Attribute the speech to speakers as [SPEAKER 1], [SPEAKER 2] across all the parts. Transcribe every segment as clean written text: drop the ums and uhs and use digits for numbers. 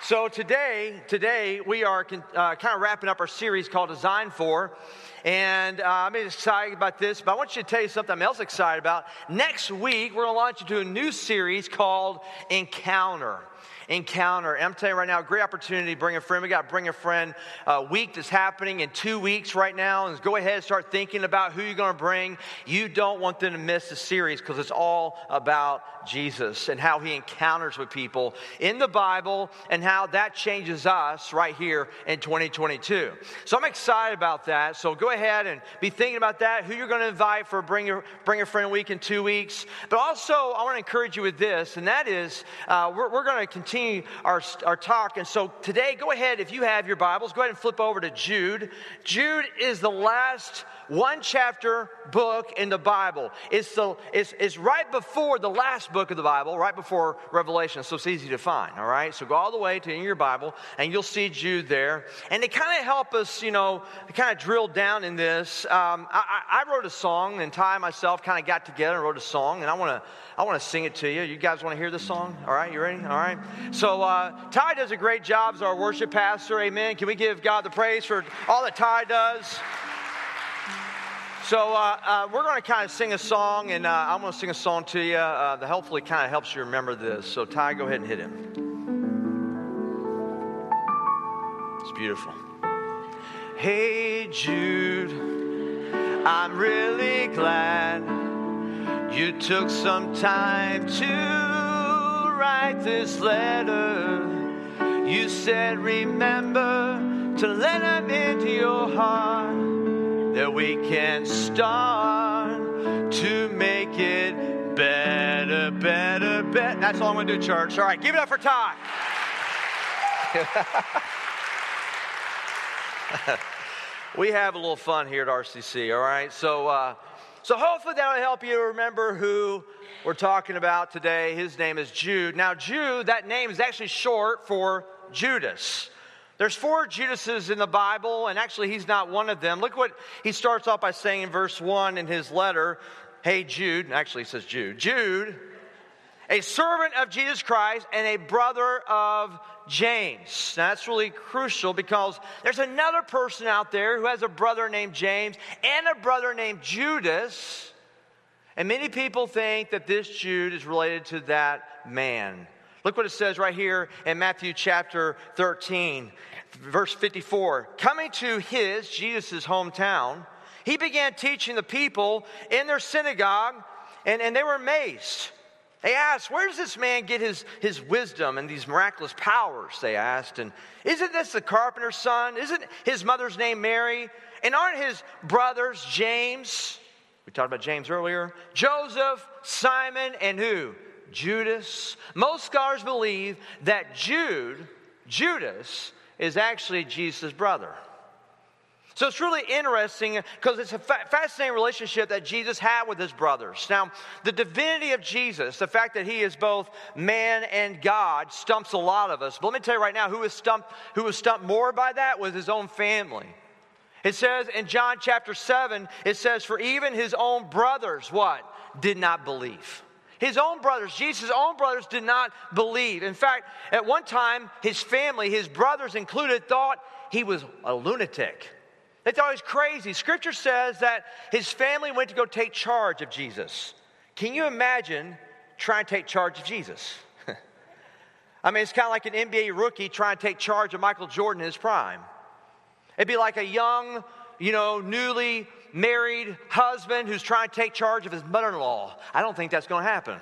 [SPEAKER 1] So today we are kind of wrapping up our series called Design For. And I'm excited about this, but I want you to tell you something I'm else excited about. Next week, we're going to launch into a new series called Encounter. And I'm telling you right now, a great opportunity to bring a friend. We got to bring a friend week that's happening in 2 weeks right now. And go ahead and start thinking about who you're going to bring. You don't want them to miss the series because it's all about Jesus and how he encounters with people in the Bible and how that changes us right here in 2022. So I'm excited about that. So go ahead and be thinking about that, who you're going to invite for Bring a Friend week in 2 weeks. But also, I want to encourage you with this, and that is we're going to continue our talk. And so today, go ahead, if you have your Bibles, go ahead and flip over to Jude. Jude is the last one chapter book in the Bible. It's right before the last book of the Bible, right before Revelation, so it's easy to find, all right? So go all the way to in your Bible, and you'll see Jude there. And to kind of help us, kind of drill down in this, I wrote a song, and Ty and myself kind of got together and wrote a song, and I want to sing it to you. You guys want to hear this song? All right, you ready? All right. So Ty does a great job as our worship pastor. Amen. Can we give God the praise for all that Ty does? So we're going to kind of sing a song, and I'm going to sing a song to you that hopefully kind of helps you remember this. So Ty, go ahead and hit him. It's beautiful. Hey Jude, I'm really glad you took some time to write this letter. You said remember to let him into your heart, that we can start to make it better. That's all I'm going to do, church. All right, give it up for Ty. We have a little fun here at RCC, all right? So hopefully that'll help you remember who we're talking about today. His name is Jude. Now, Jude, that name is actually short for Judas. There's 4 Judases in the Bible, and actually he's not one of them. Look what he starts off by saying in verse 1 in his letter. Hey, Jude. Actually, he says Jude. Jude, a servant of Jesus Christ and a brother of James. Now, that's really crucial because there's another person out there who has a brother named James and a brother named Judas. And many people think that this Jude is related to that man. Look what it says right here in Matthew chapter 13, verse 54. Coming to Jesus' hometown, he began teaching the people in their synagogue, and they were amazed. They asked, where does this man get his wisdom and these miraculous powers, they asked. And isn't this the carpenter's son? Isn't his mother's name Mary? And aren't his brothers James? We talked about James earlier. Joseph, Simon, and who? Judas. Most scholars believe that Judas, is actually Jesus' brother. So it's really interesting because it's a fascinating relationship that Jesus had with his brothers. Now, the divinity of Jesus, the fact that he is both man and God, stumps a lot of us. But let me tell you right now, who was stumped more by that was his own family. It says in John chapter 7, it says, for even his own brothers, what? Did not believe. His own brothers, Jesus' own brothers did not believe. In fact, at one time, his family, his brothers included, thought he was a lunatic. They thought he was crazy. Scripture says that his family went to go take charge of Jesus. Can you imagine trying to take charge of Jesus? I mean, it's kind of like an NBA rookie trying to take charge of Michael Jordan in his prime. It'd be like a young, newly married husband who's trying to take charge of his mother-in-law. I don't think that's going to happen.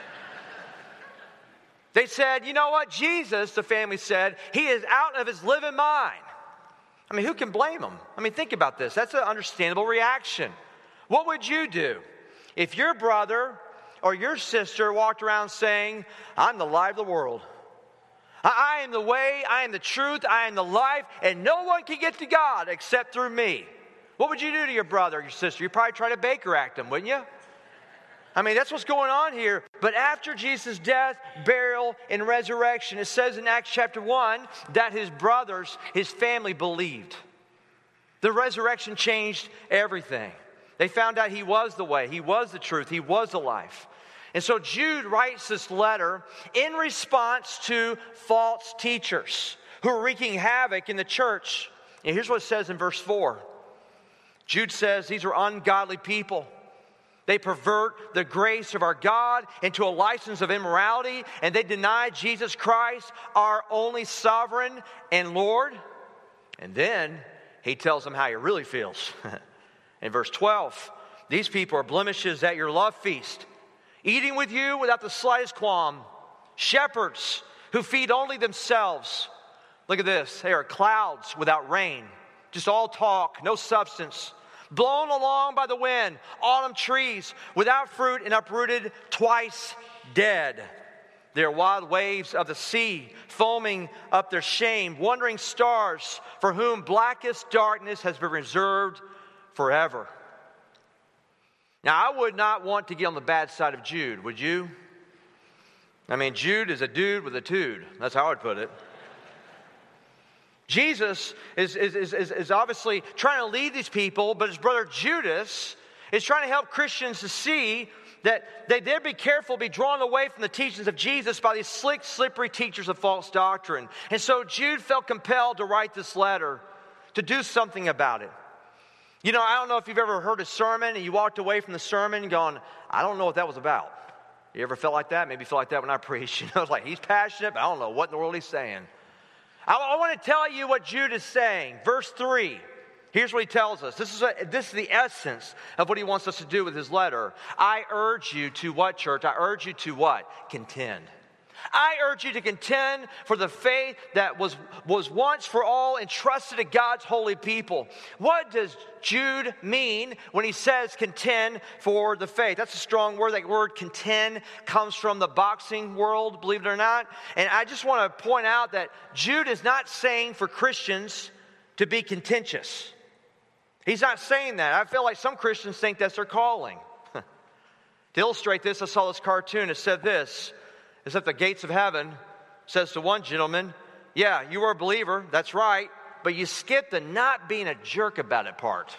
[SPEAKER 1] They said, you know what? Jesus, the family said, he is out of his living mind. I mean, who can blame him? I mean, think about this. That's an understandable reaction. What would you do if your brother or your sister walked around saying, I'm the light of the world. I am the way, I am the truth, I am the life, and no one can get to God except through me. What would you do to your brother or your sister? You'd probably try to Baker Act them, wouldn't you? I mean, that's what's going on here. But after Jesus' death, burial, and resurrection, it says in Acts chapter 1 that his brothers, his family believed. The resurrection changed everything. They found out he was the way, he was the truth, he was the life. And so Jude writes this letter in response to false teachers who are wreaking havoc in the church. And here's what it says in verse 4. Jude says these are ungodly people. They pervert the grace of our God into a license of immorality, and they deny Jesus Christ, our only sovereign and Lord. And then he tells them how he really feels. In verse 12, these people are blemishes at your love feast, eating with you without the slightest qualm. Shepherds who feed only themselves. Look at this. They are clouds without rain. Just all talk, no substance. Blown along by the wind. Autumn trees without fruit and uprooted, twice dead. They are wild waves of the sea, foaming up their shame. Wandering stars for whom blackest darkness has been reserved forever. Now, I would not want to get on the bad side of Jude, would you? I mean, Jude is a dude with a tude. That's how I would put it. Jesus is obviously trying to lead these people, but his brother Judas is trying to help Christians to see that they dare be careful, be drawn away from the teachings of Jesus by these slick, slippery teachers of false doctrine. And so Jude felt compelled to write this letter to do something about it. You know, I don't know if you've ever heard a sermon and you walked away from the sermon going, I don't know what that was about. You ever felt like that? Maybe you felt like that when I preached. You know, it's like he's passionate, but I don't know what in the world he's saying. I want to tell you what Jude is saying. Verse 3. Here's what he tells us. This is the essence of what he wants us to do with his letter. I urge you to what, church? I urge you to what? Contend. I urge you to contend for the faith that was once for all entrusted to God's holy people. What does Jude mean when he says contend for the faith? That's a strong word. That word contend comes from the boxing world, believe it or not. And I just want to point out that Jude is not saying for Christians to be contentious. He's not saying that. I feel like some Christians think that's their calling. To illustrate this, I saw this cartoon. It said this. It's at the gates of heaven, says to one gentleman, yeah, you are a believer, that's right, but you skipped the not being a jerk about it part.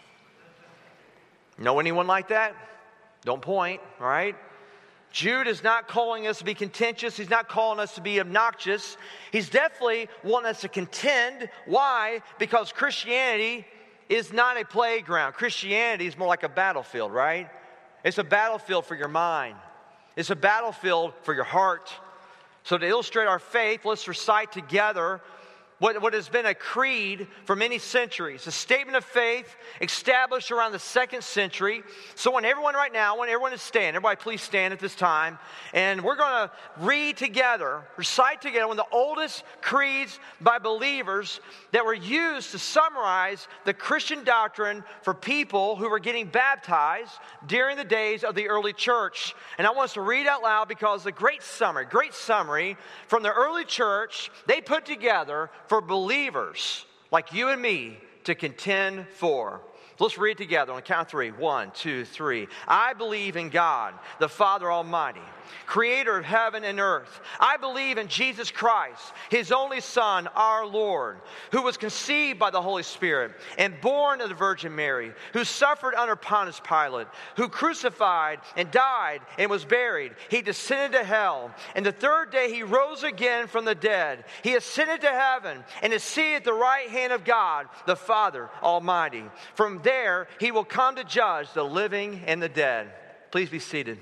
[SPEAKER 1] Know anyone like that? Don't point, all right? Jude is not calling us to be contentious. He's not calling us to be obnoxious. He's definitely wanting us to contend. Why? Because Christianity is not a playground. Christianity is more like a battlefield, right? It's a battlefield for your mind. It's a battlefield for your heart. So to illustrate our faith, let's recite together what has been a creed for many centuries. A statement of faith established around the 2nd century. So I want everyone right now, I want everyone to stand. Everybody please stand at this time. And we're going to read together, recite together one of the oldest creeds by believers that were used to summarize the Christian doctrine for people who were getting baptized during the days of the early church. And I want us to read out loud because the great summary from the early church, they put together for believers like you and me to contend for. Let's read together on the count of 3. 1, 2, 3. I believe in God, the Father Almighty, creator of heaven and earth. I believe in Jesus Christ, his only Son, our Lord, who was conceived by the Holy Spirit and born of the Virgin Mary, who suffered under Pontius Pilate, who crucified and died and was buried. He descended to hell, and the third day he rose again from the dead. He ascended to heaven and is seated at the right hand of God, the Father Almighty. From there he will come to judge the living and the dead. Please be seated.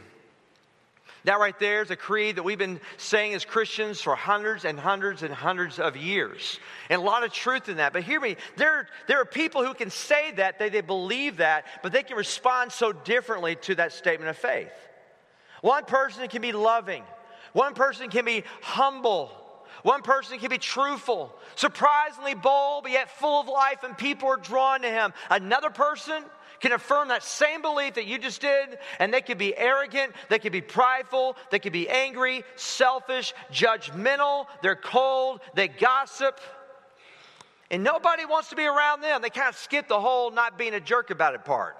[SPEAKER 1] That right there is a creed that we've been saying as Christians for hundreds and hundreds and hundreds of years. And a lot of truth in that. But hear me, there are people who can say that, they believe that, but they can respond so differently to that statement of faith. One person can be loving. One person can be humble. One person can be truthful, surprisingly bold, but yet full of life, and people are drawn to him. Another person can affirm that same belief that you just did, and they could be arrogant, they could be prideful, they could be angry, selfish, judgmental, they're cold, they gossip, and nobody wants to be around them. They kind of skip the whole not being a jerk about it part.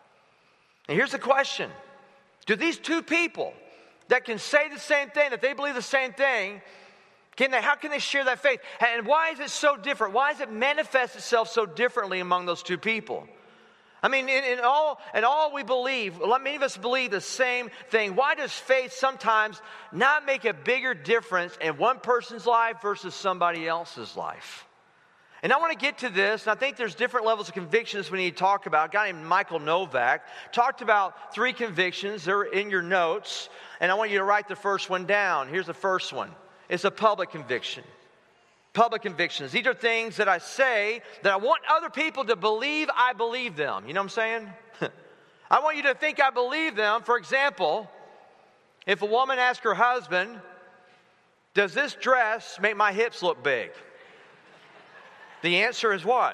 [SPEAKER 1] And here's the question. Do these two people that can say the same thing, that they believe the same thing, how can they share that faith? And why is it so different? Why does it manifest itself so differently among those two people? I mean, in all we believe, many of us believe the same thing. Why does faith sometimes not make a bigger difference in one person's life versus somebody else's life? And I want to get to this, and I think there's different levels of convictions we need to talk about. A guy named Michael Novak talked about 3 convictions. They're in your notes, and I want you to write the first one down. Here's the first one. It's a public conviction. Public convictions. These are things that I say that I want other people to believe I believe them. You know what I'm saying? I want you to think I believe them. For example, if a woman asks her husband, does this dress make my hips look big? The answer is what?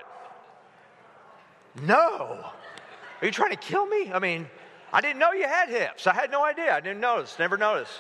[SPEAKER 1] No. Are you trying to kill me? I mean, I didn't know you had hips. I had no idea. I didn't notice. Never noticed.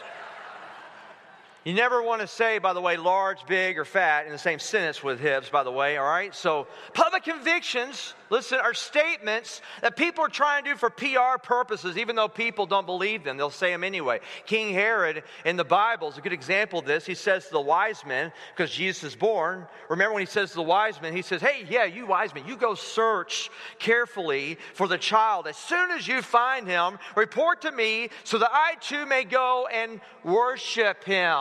[SPEAKER 1] You never want to say, by the way, large, big, or fat in the same sentence with hips, by the way, all right? So public convictions, listen, are statements that people are trying to do for PR purposes, even though people don't believe them. They'll say them anyway. King Herod in the Bible is a good example of this. He says to the wise men, because Jesus is born, remember when he says to the wise men, he says, hey, yeah, you wise men, you go search carefully for the child. As soon as you find him, report to me so that I too may go and worship him.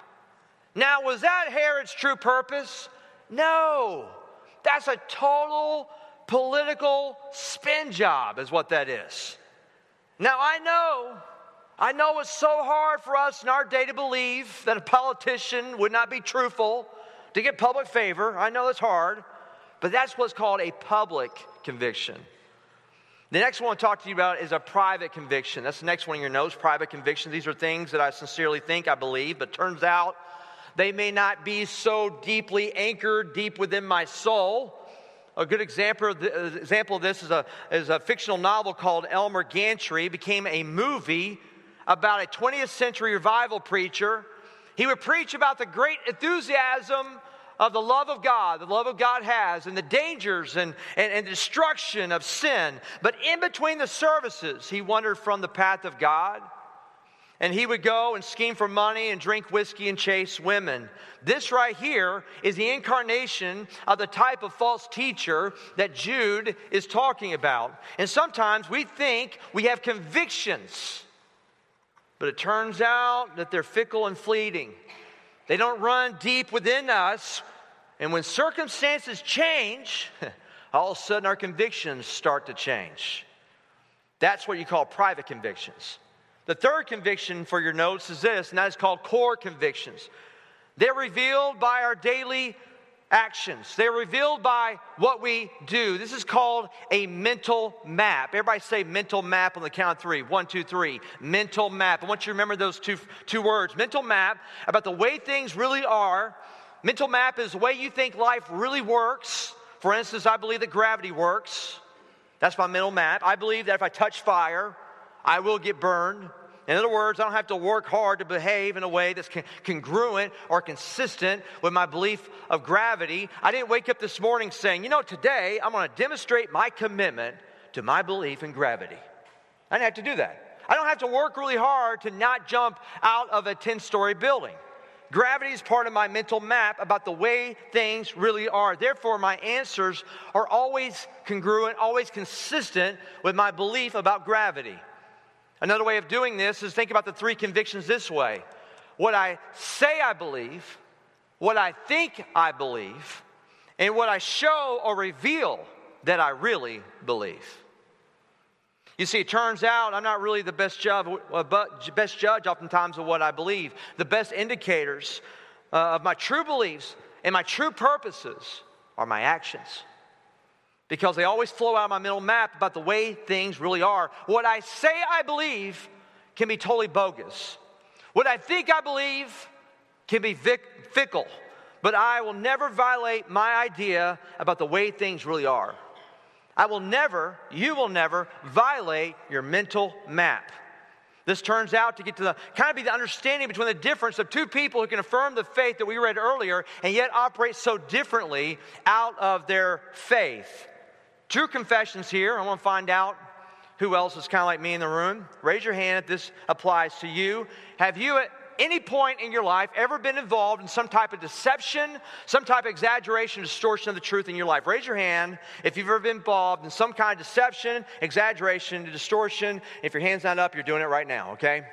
[SPEAKER 1] Now, was that Herod's true purpose? No. That's a total political spin job is what that is. Now, I know it's so hard for us in our day to believe that a politician would not be truthful to get public favor. I know it's hard, but that's what's called a public conviction. The next one I want to talk to you about is a private conviction. That's the next one in your notes, private convictions. These are things that I sincerely think I believe, but turns out they may not be so deeply anchored deep within my soul. A good example of this is a fictional novel called Elmer Gantry. It became a movie about a 20th century revival preacher. He would preach about the great enthusiasm of the love of God has, and the dangers and destruction of sin. But in between the services, he wandered from the path of God. And he would go and scheme for money and drink whiskey and chase women. This right here is the incarnation of the type of false teacher that Jude is talking about. And sometimes we think we have convictions, but it turns out that they're fickle and fleeting. They don't run deep within us. And when circumstances change, all of a sudden our convictions start to change. That's what you call private convictions. The third conviction for your notes is this, and that is called core convictions. They're revealed by our daily actions. They're revealed by what we do. This is called a mental map. Everybody say mental map on the count of 3. 1, 2, 3. Mental map. I want you to remember those two words. Mental map about the way things really are. Mental map is the way you think life really works. For instance, I believe that gravity works. That's my mental map. I believe that if I touch fire, I will get burned. In other words, I don't have to work hard to behave in a way that's congruent or consistent with my belief of gravity. I didn't wake up this morning saying, today I'm going to demonstrate my commitment to my belief in gravity. I didn't have to do that. I don't have to work really hard to not jump out of a 10-story building. Gravity is part of my mental map about the way things really are. Therefore, my answers are always congruent, always consistent with my belief about gravity. Another way of doing this is think about the 3 convictions this way. What I say I believe, what I think I believe, and what I show or reveal that I really believe. You see, it turns out I'm not really the best judge oftentimes of what I believe. The best indicators of my true beliefs and my true purposes are my actions. Because they always flow out of my mental map about the way things really are. What I say I believe can be totally bogus. What I think I believe can be fickle. But I will never violate my idea about the way things really are. You will never violate your mental map. This turns out to get to be the understanding between the difference of 2 people who can affirm the faith that we read earlier and yet operate so differently out of their faith. 2 confessions here. I want to find out who else is kind of like me in the room. Raise your hand if this applies to you. Have you at any point in your life ever been involved in some type of deception, some type of exaggeration, distortion of the truth in your life? Raise your hand if you've ever been involved in some kind of deception, exaggeration, distortion. If your hand's not up, you're doing it right now, okay?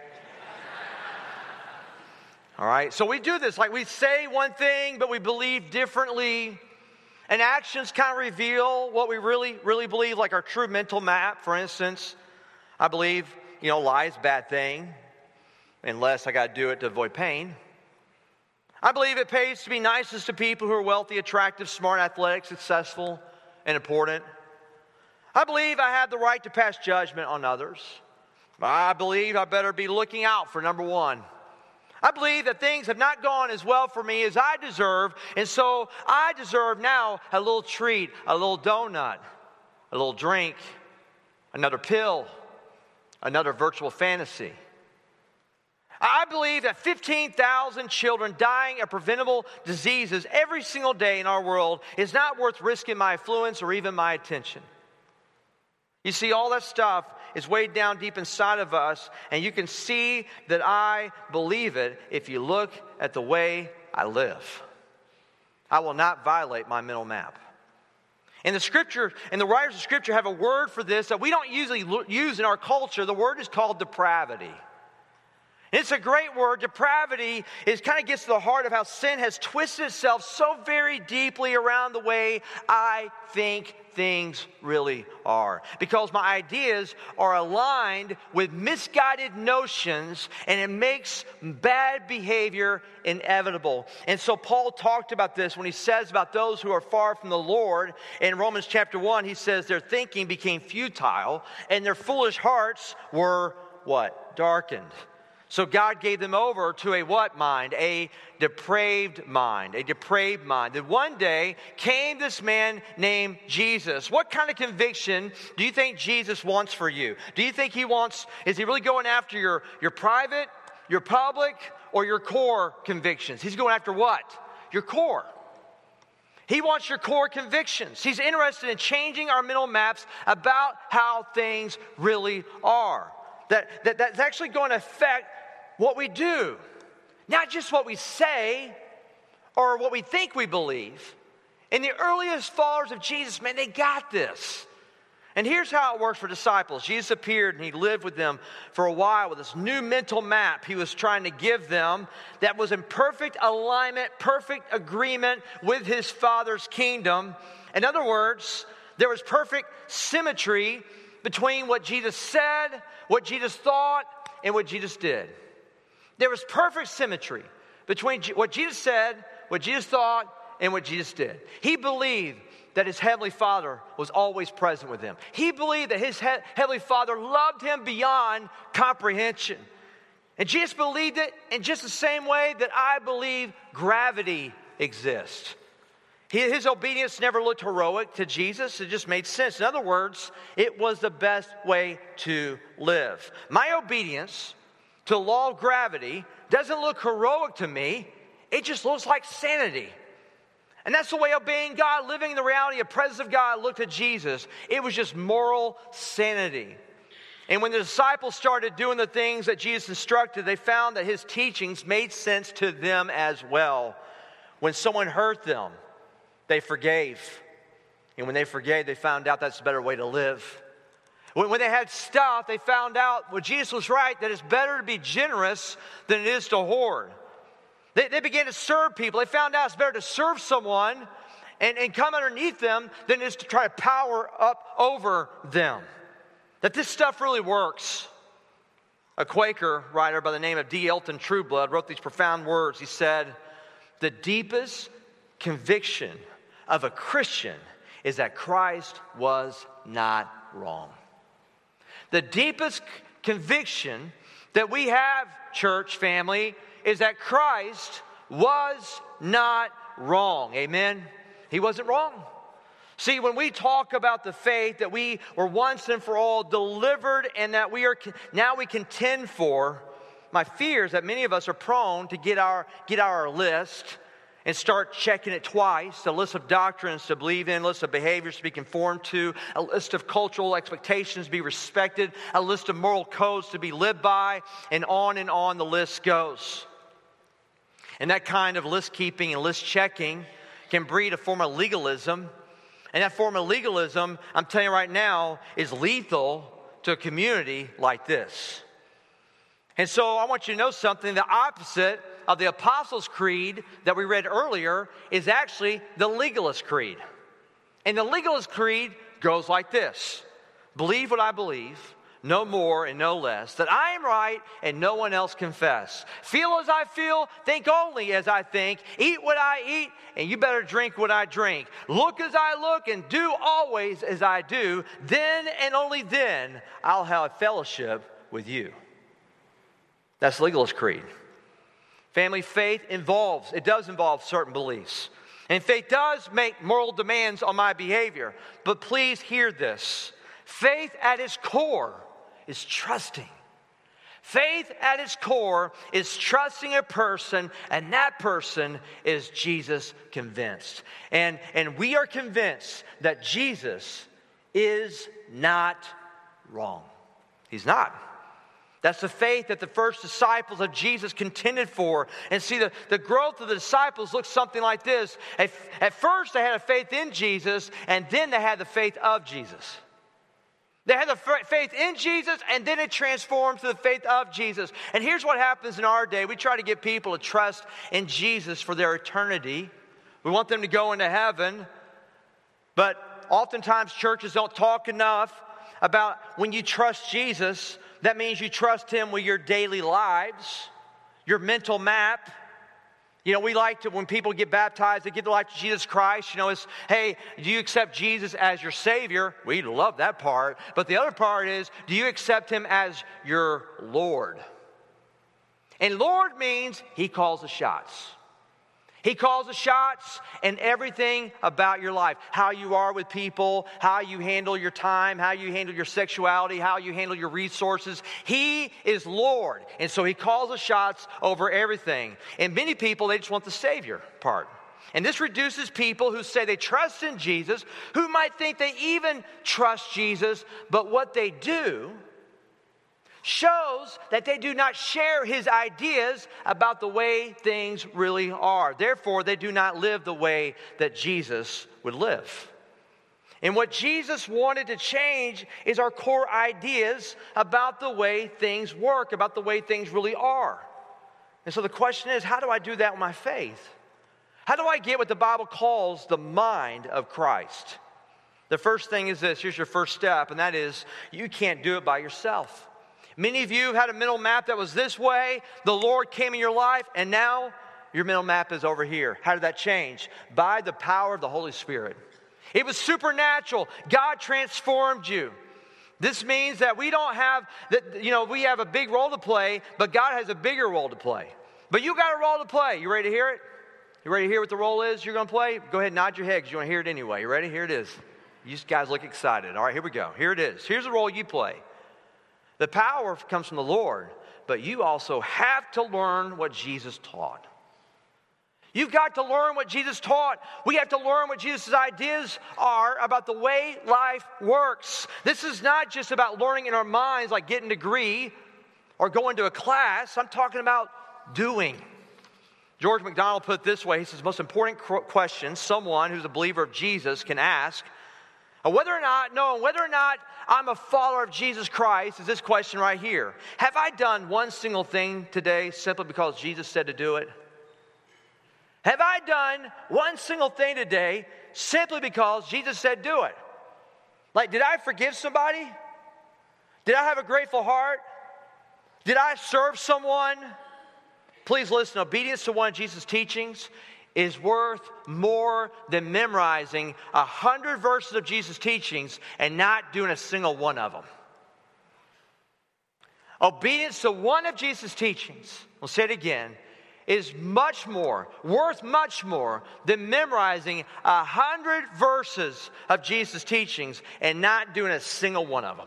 [SPEAKER 1] All right, so we do this, like we say one thing, but we believe differently. And actions kind of reveal what we really believe, like our true mental map. For instance, I believe, lie is a bad thing, unless I got to do it to avoid pain. I believe it pays to be nicest to people who are wealthy, attractive, smart, athletic, successful, and important. I believe I have the right to pass judgment on others. I believe I better be looking out for number one. I believe that things have not gone as well for me as I deserve, and so I deserve now a little treat, a little donut, a little drink, another pill, another virtual fantasy. I believe that 15,000 children dying of preventable diseases every single day in our world is not worth risking my influence or even my attention. You see, all that stuff is weighed down deep inside of us, and you can see that I believe it if you look at the way I live. I will not violate my mental map. And the Scripture, and the writers of Scripture have a word for this that we don't usually use in our culture. The word is called depravity. And it's a great word. Depravity kind of gets to the heart of how sin has twisted itself so very deeply around the way I think things really are. Because my ideas are aligned with misguided notions, and it makes bad behavior inevitable. And so Paul talked about this when he says about those who are far from the Lord. In Romans chapter 1, he says their thinking became futile, and their foolish hearts were what? Darkened. So God gave them over to a what mind? A depraved mind. A depraved mind. Then one day came this man named Jesus. What kind of conviction do you think Jesus wants for you? Do you think is he really going after your private, your public, or your core convictions? He's going after what? Your core. He wants your core convictions. He's interested in changing our mental maps about how things really are. That's actually going to affect what we do. Not just what we say or what we think we believe. And the earliest followers of Jesus, man, they got this. And here's how it works for disciples. Jesus appeared and he lived with them for a while with this new mental map he was trying to give them that was in perfect alignment, perfect agreement with his Father's kingdom. In other words, there was perfect symmetry between what Jesus said, what Jesus thought, and what Jesus did. There was perfect symmetry between what Jesus said, what Jesus thought, and what Jesus did. He believed that his Heavenly Father was always present with him. He believed that his Heavenly Father loved him beyond comprehension. And Jesus believed it in just the same way that I believe gravity exists. His obedience never looked heroic to Jesus. It just made sense. In other words, it was the best way to live. My obedience to the law of gravity doesn't look heroic to me. It just looks like sanity. And that's the way obeying God, living in the reality of the presence of God, looked at Jesus. It was just moral sanity. And when the disciples started doing the things that Jesus instructed, they found that his teachings made sense to them as well. When someone hurt them, they forgave. And when they forgave, they found out that's a better way to live. When they had stuff, they found out, well, Jesus was right, that it's better to be generous than it is to hoard. They began to serve people. They found out it's better to serve someone and come underneath them than it is to try to power up over them. That this stuff really works. A Quaker writer by the name of D. Elton Trueblood wrote these profound words. He said, "The deepest conviction of a Christian is that Christ was not wrong." The deepest conviction that we have, church family, is that Christ was not wrong. Amen? He wasn't wrong. See, when we talk about the faith that we were once and for all delivered and that we contend for, my fear is that many of us are prone to get our list and start checking it twice, a list of doctrines to believe in, a list of behaviors to be conformed to, a list of cultural expectations to be respected, a list of moral codes to be lived by, and on the list goes. And that kind of list keeping and list checking can breed a form of legalism. And that form of legalism, I'm telling you right now, is lethal to a community like this. And so I want you to know something. The opposite of the Apostles' Creed that we read earlier is actually the Legalist Creed. And the Legalist Creed goes like this. Believe what I believe, no more and no less, that I am right and no one else confess. Feel as I feel, think only as I think, eat what I eat, and you better drink what I drink. Look as I look and do always as I do, then and only then I'll have fellowship with you. That's Legalist Creed. Family, faith does involve certain beliefs. And faith does make moral demands on my behavior. But please hear this. Faith at its core is trusting. Faith at its core is trusting a person, and that person is Jesus convinced. And we are convinced that Jesus is not wrong. He's not. That's the faith that the first disciples of Jesus contended for. And see, the growth of the disciples looks something like this. At first, they had a faith in Jesus, and then they had the faith of Jesus. They had the faith in Jesus, and then it transformed to the faith of Jesus. And here's what happens in our day. We try to get people to trust in Jesus for their eternity. We want them to go into heaven. But oftentimes, churches don't talk enough about when you trust Jesus. That means you trust Him with your daily lives, your mental map. You know, we like to, when people get baptized, they give their life to Jesus Christ. You know, it's, hey, do you accept Jesus as your Savior? We love that part. But the other part is, do you accept Him as your Lord? And Lord means He calls the shots. He calls the shots in everything about your life. How you are with people, how you handle your time, how you handle your sexuality, how you handle your resources. He is Lord. And so He calls the shots over everything. And many people, they just want the Savior part. And this reduces people who say they trust in Jesus, who might think they even trust Jesus, but what they do shows that they do not share His ideas about the way things really are. Therefore, they do not live the way that Jesus would live. And what Jesus wanted to change is our core ideas about the way things work, about the way things really are. And so the question is, how do I do that with my faith? How do I get what the Bible calls the mind of Christ? The first thing is this. Here's your first step, and that is you can't do it by yourself. Many of you have had a mental map that was this way. The Lord came in your life, and now your mental map is over here. How did that change? By the power of the Holy Spirit. It was supernatural. God transformed you. This means that we don't have, we have a big role to play, but God has a bigger role to play. But you got a role to play. You ready to hear it? You ready to hear what the role is you're going to play? Go ahead and nod your head because you want to hear it anyway. You ready? Here it is. You guys look excited. All right, here we go. Here it is. Here's the role you play. The power comes from the Lord, but you also have to learn what Jesus taught. You've got to learn what Jesus taught. We have to learn what Jesus' ideas are about the way life works. This is not just about learning in our minds, like getting a degree or going to a class. I'm talking about doing. George MacDonald put it this way. He says, the most important question someone who's a believer of Jesus can ask, whether or not I'm a follower of Jesus Christ, is this question right here. Have I done one single thing today simply because Jesus said to do it? Have I done one single thing today simply because Jesus said do it? Like, did I forgive somebody? Did I have a grateful heart? Did I serve someone? Please listen, obedience to one of Jesus' teachings is worth more than memorizing 100 verses of Jesus' teachings and not doing a single one of them. Obedience to one of Jesus' teachings, we'll say it again, is worth much more than memorizing 100 verses of Jesus' teachings and not doing a single one of them.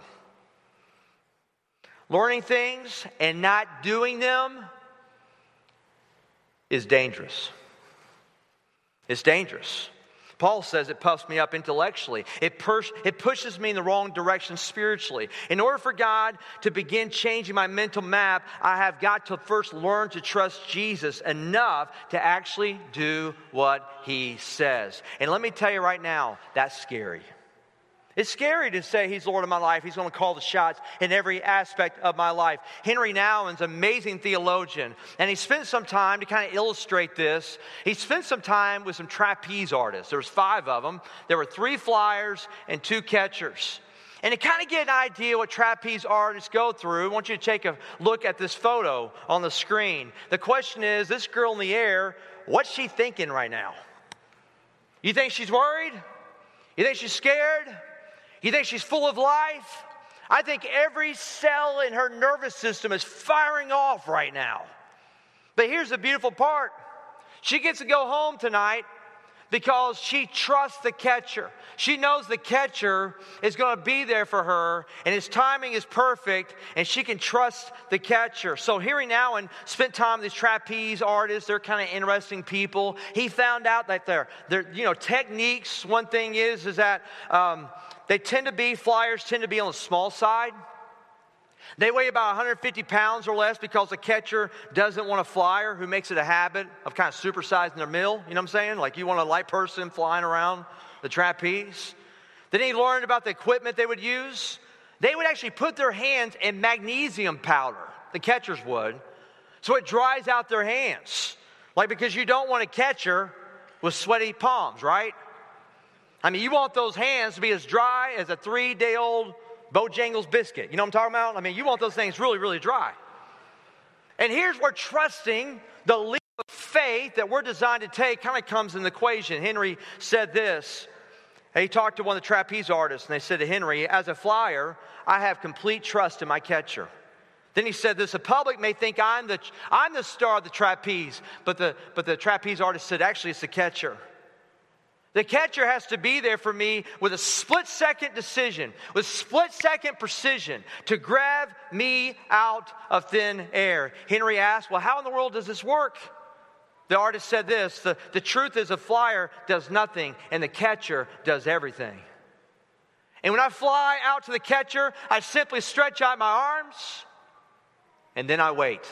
[SPEAKER 1] Learning things and not doing them is dangerous. It's dangerous. Paul says it puffs me up intellectually. It pushes me in the wrong direction spiritually. In order for God to begin changing my mental map, I have got to first learn to trust Jesus enough to actually do what he says. And let me tell you right now, that's scary. It's scary to say he's Lord of my life. He's going to call the shots in every aspect of my life. Henry Nouwen's an amazing theologian, and he spent some time to kind of illustrate this. He spent some time with some trapeze artists. There was 5 of them. There were 3 flyers and 2 catchers. And to kind of get an idea what trapeze artists go through, I want you to take a look at this photo on the screen. The question is, this girl in the air, what's she thinking right now? You think she's worried? You think she's scared? You think she's full of life? I think every cell in her nervous system is firing off right now. But here's the beautiful part. She gets to go home tonight because she trusts the catcher. She knows the catcher is going to be there for her, and his timing is perfect, and she can trust the catcher. So Henry Nouwen spent time with these trapeze artists. They're kind of interesting people. He found out that their techniques, one thing is that flyers tend to be on the small side. They weigh about 150 pounds or less because the catcher doesn't want a flyer who makes it a habit of kind of supersizing their meal. You know what I'm saying? Like you want a light person flying around the trapeze. Then he learned about the equipment they would use. They would actually put their hands in magnesium powder, the catchers would, so it dries out their hands. Like because you don't want a catcher with sweaty palms, right? I mean, you want those hands to be as dry as a 3-day-old Bojangles biscuit. You know what I'm talking about? I mean, you want those things really, really dry. And here's where trusting the leap of faith that we're designed to take kind of comes in the equation. Henry said this. He talked to one of the trapeze artists, and they said to Henry, as a flyer, I have complete trust in my catcher. Then he said this, the public may think I'm the star of the trapeze, but the trapeze artist said, actually, it's the catcher. The catcher has to be there for me with a split-second decision, with split-second precision to grab me out of thin air. Henry asked, well, how in the world does this work? The artist said this, the truth is a flyer does nothing and the catcher does everything. And when I fly out to the catcher, I simply stretch out my arms and then I wait.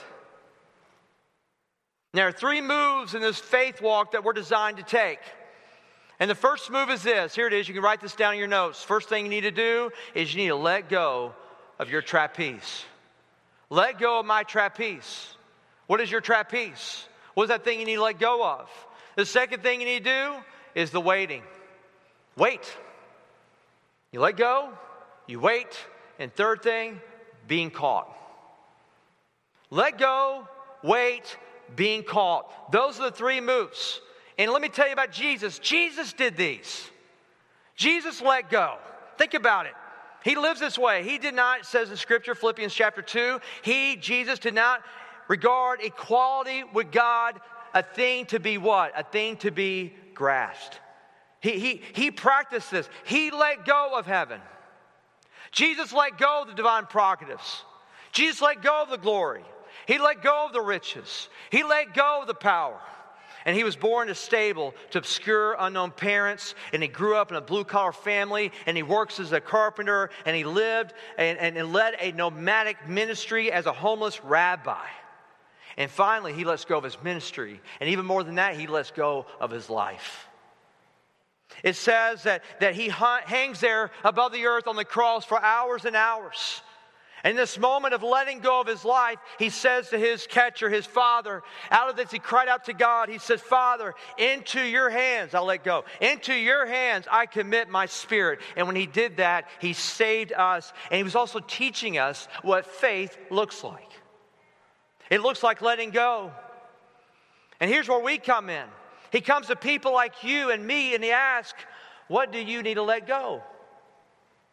[SPEAKER 1] There are 3 moves in this faith walk that we're designed to take. And the first move is this. Here it is. You can write this down in your notes. First thing you need to do is you need to let go of your trapeze. Let go of my trapeze. What is your trapeze? What is that thing you need to let go of? The second thing you need to do is the waiting. Wait. You let go, you wait, and third thing, being caught. Let go, wait, being caught. Those are the 3 moves. And let me tell you about Jesus. Jesus did these. Jesus let go. Think about it. He lives this way. He did not, it says in Scripture, Philippians chapter 2, Jesus did not regard equality with God a thing to be what? A thing to be grasped. He practiced this. He let go of heaven. Jesus let go of the divine prerogatives. Jesus let go of the glory. He let go of the riches. He let go of the power. And he was born in a stable to obscure, unknown parents. And he grew up in a blue-collar family. And he works as a carpenter. And he lived and led a nomadic ministry as a homeless rabbi. And finally, he lets go of his ministry. And even more than that, he lets go of his life. It says that he hangs there above the earth on the cross for hours and hours. And in this moment of letting go of his life, he says to his catcher, his father, out of this he cried out to God. He said, Father, into your hands I let go. Into your hands I commit my spirit. And when he did that, he saved us. And he was also teaching us what faith looks like. It looks like letting go. And here's where we come in. He comes to people like you and me and he asks, what do you need to let go?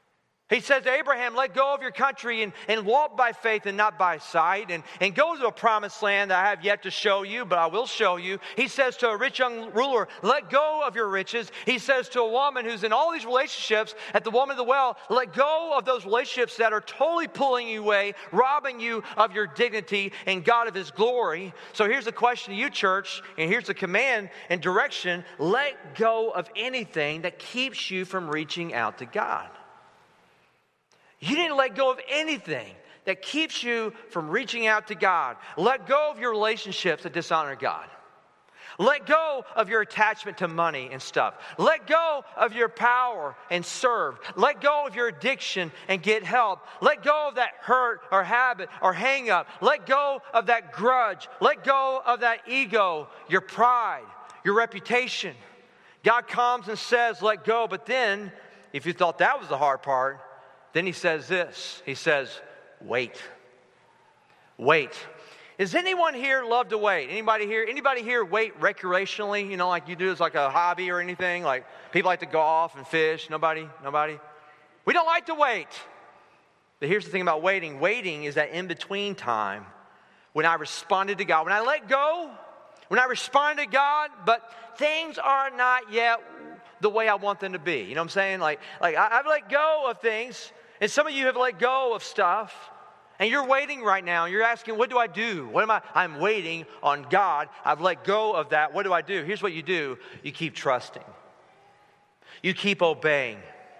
[SPEAKER 1] He says to Abraham, let go of your country and walk by faith and not by sight, and go to a promised land that I have yet to show you, but I will show you. He says to a rich young ruler, let go of your riches. He says to a woman who's in all these relationships, at the woman of the well, let go of those relationships that are totally pulling you away, robbing you of your dignity and God of His glory. So here's the question to you, church, and here's the command and direction. Let go of anything that keeps you from reaching out to God. You need to let go of anything that keeps you from reaching out to God. Let go of your relationships that dishonor God. Let go of your attachment to money and stuff. Let go of your power and serve. Let go of your addiction and get help. Let go of that hurt or habit or hang up. Let go of that grudge. Let go of that ego, your pride, your reputation. God comes and says, let go. But then, if you thought that was the hard part, then He says this. He says, wait. Wait. Does anyone here love to wait? Anybody here wait recreationally? You know, like you do as like a hobby or anything? Like people like to golf and fish. Nobody? We don't like to wait. But here's the thing about waiting. Waiting is that in-between time when I responded to God. When I let go, when I responded to God, but things are not yet the way I want them to be. You know what I'm saying? Like I've let go of things. And some of you have let go of stuff, and you're waiting right now. You're asking, what do I do? I'm waiting on God. I've let go of that. What do I do? Here's what you do. You keep trusting. You keep obeying.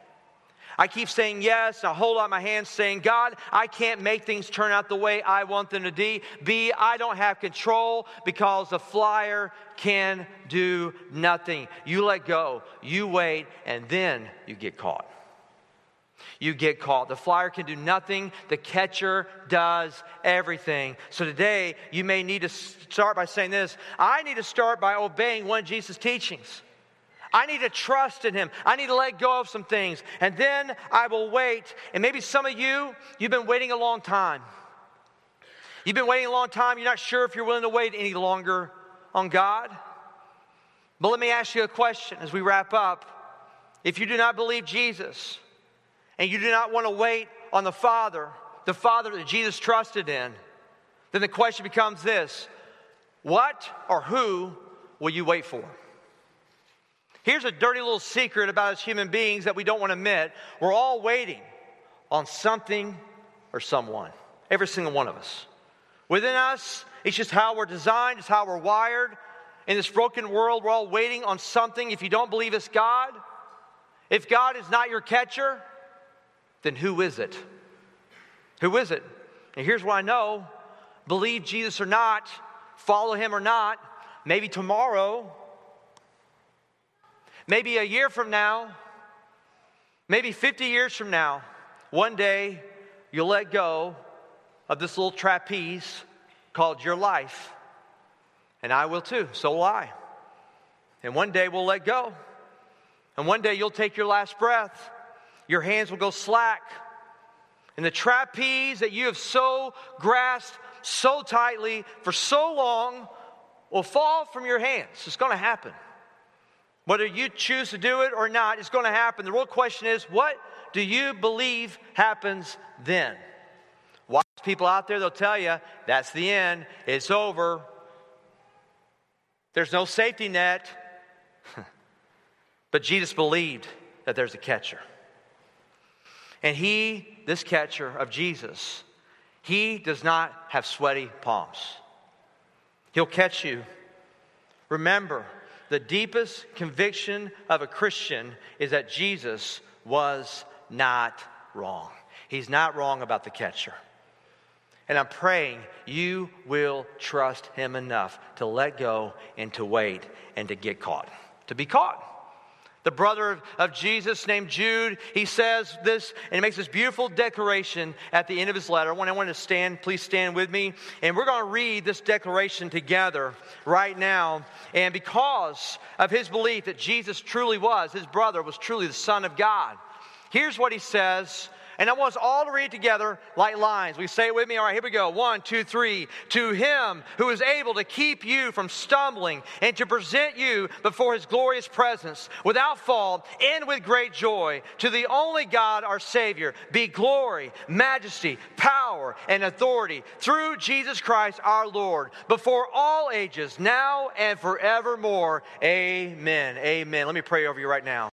[SPEAKER 1] I keep saying yes. I hold out my hands saying, God, I can't make things turn out the way I want them to be. I don't have control because the flyer can do nothing. You let go. You wait, and then you get caught. You get caught. The flyer can do nothing. The catcher does everything. So today, you may need to start by saying this. I need to start by obeying one of Jesus' teachings. I need to trust in Him. I need to let go of some things. And then I will wait. And maybe some of you, you've been waiting a long time. You've been waiting a long time. You're not sure if you're willing to wait any longer on God. But let me ask you a question as we wrap up. If you do not believe Jesus, and you do not want to wait on the Father that Jesus trusted in, then the question becomes this: what or who will you wait for? Here's a dirty little secret about us human beings that we don't want to admit. We're all waiting on something or someone. Every single one of us. Within us, it's just how we're designed, it's how we're wired. In this broken world, we're all waiting on something. If you don't believe it's God, if God is not your catcher, then who is it? Who is it? And here's what I know. Believe Jesus or not, follow Him or not, maybe tomorrow, maybe a year from now, maybe 50 years from now, one day you'll let go of this little trapeze called your life. And I will too, so will I. And one day we'll let go. And one day you'll take your last breath. Your hands will go slack. And the trapeze that you have so grasped so tightly for so long will fall from your hands. It's going to happen. Whether you choose to do it or not, it's going to happen. The real question is, what do you believe happens then? Wise people out there, they'll tell you, that's the end. It's over. There's no safety net. But Jesus believed that there's a catcher. And He, this catcher of Jesus, He does not have sweaty palms. He'll catch you. Remember, the deepest conviction of a Christian is that Jesus was not wrong. He's not wrong about the catcher. And I'm praying you will trust Him enough to let go and to wait and to get caught. To be caught. The brother of Jesus named Jude, he says this, and he makes this beautiful declaration at the end of his letter. I want to stand, please stand with me. And we're going to read this declaration together right now. And because of his belief that Jesus truly was, his brother was truly the Son of God, here's what he says And I want us all to read together like lines. We say it with me? All right, here we go. 1, 2, 3. To him who is able to keep you from stumbling and to present you before his glorious presence without fault and with great joy. To the only God, our Savior, be glory, majesty, power, and authority through Jesus Christ our Lord, before all ages, now and forevermore. Amen. Amen. Let me pray over you right now.